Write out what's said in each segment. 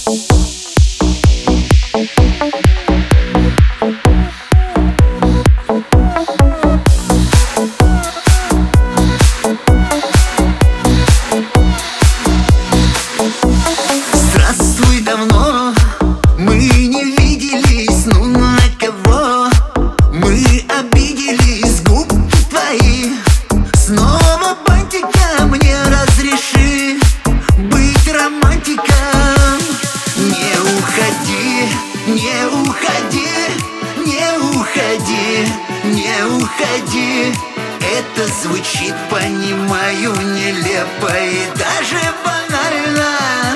Здравствуй, давно мы не виделись, ну на кого мы обиделись? Губки твои, снова бантика, мне разреши быть романтиком. Не уходи, не уходи, не уходи, не уходи. Это звучит, понимаю, нелепо и даже банально.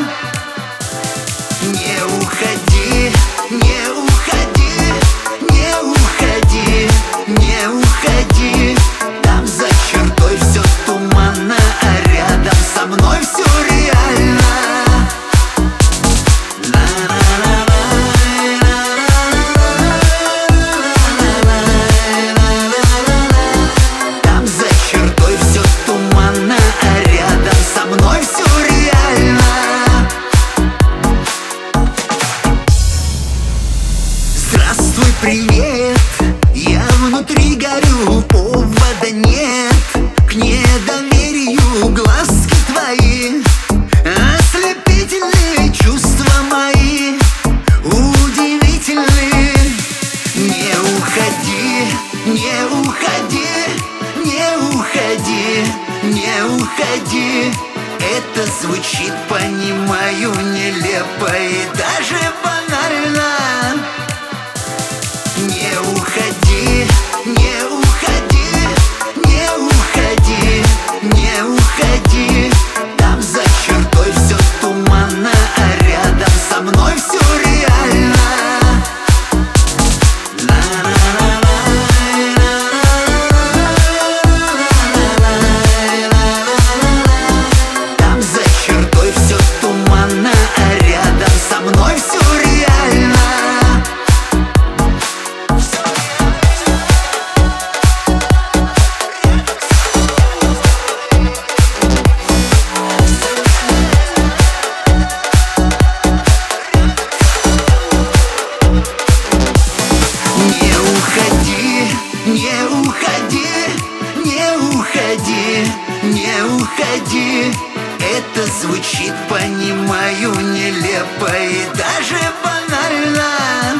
Не уходи, не уходи, не уходи, не уходи. Там за чертой все туманно, а рядом со мной все реально. Там за чертой все туманно, а рядом со мной все реально. Здравствуй, привет, я внутри горю, повода нет к недоверию. Глазки твои, ослепительные чувства мои, удивительные. Не уходи, не уходи, не уходи, не уходи. Это звучит, понимаю, нелепо и даже банально. Не уходи, не уходи, не уходи, не уходи. Там за чертой все туманно, а рядом со мной все реально. Там за чертой все туманно, а рядом со мной все реально. Не уходи, не уходи, не уходи, не уходи. Это звучит, понимаю, нелепо и даже банально.